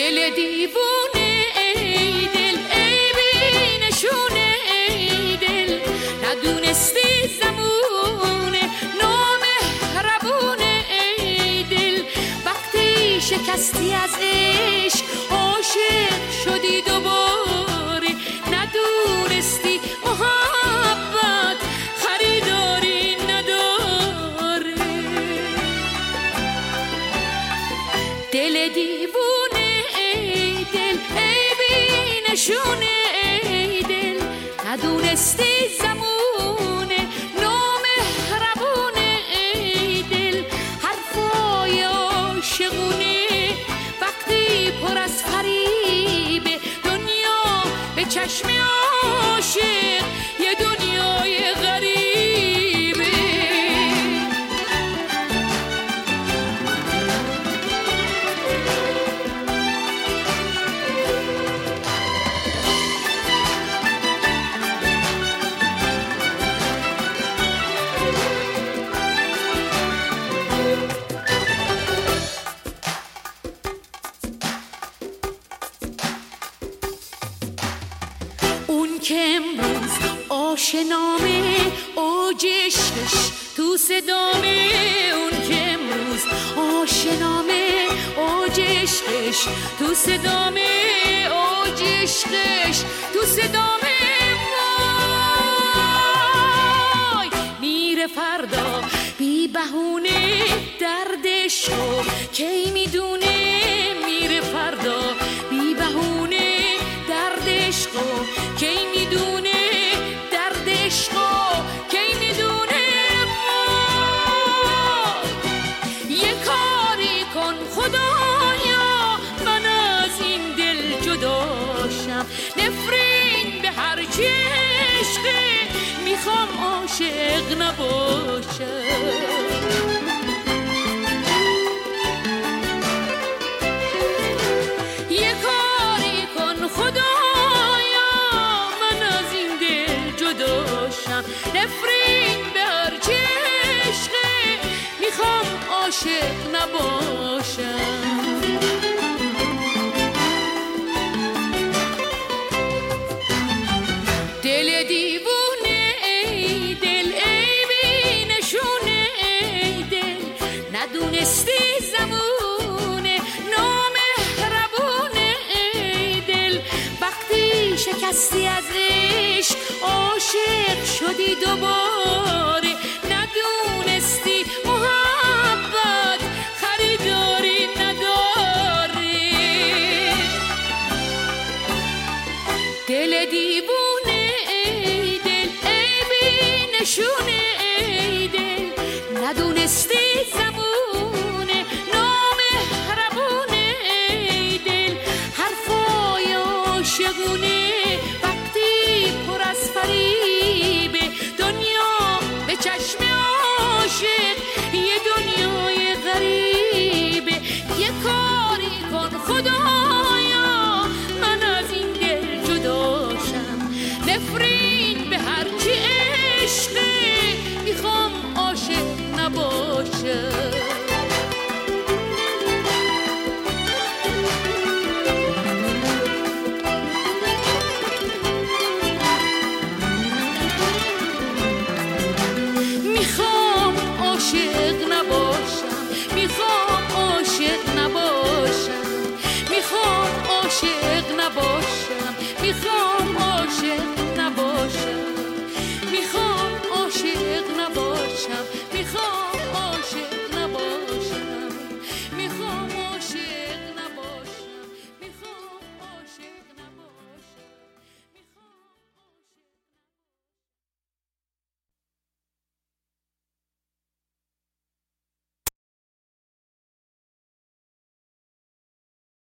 دل دیوونه ای دل، ای بی نشونه ای دل، ندونستی زمونه نامهربونه ای دل، وقتی شکستی از عشق عاشق شدی دوباره، ندونستی محبت خریداری نداره. دل دیوونه ای دل، ای بی نشونه ای دل، ندونستی زمونه نامهربونه ای دل، حرفای عاشقونه وقتی پر از فریبه، دنیا به چشم عاشق یه دنیای غریبه. اون که امروز آشنامه اوج عشقش تو صدامه، اون که امروز آشنامه اوج عشقش تو صدامه، اوج عشقش تو صدامه. وای میره فردا بی بهونه دردشو کی میدونه، میره فردا بی بهونه دردشو کی میدونه، دردشو کی میدونه. یه کاری کن خدایا من از این دل جداشم، نفرین به هر چی عشقه میخوام عاشق نباشم. نفرین به هر چی عشقه میخوام عاشق نباشم. دل دیوونه ای دل، ای بی نشونه ای دل، ندونستی زمونه نامهربونه ای دل، وقتی شکستی از عشق عاشق شدی دوباره،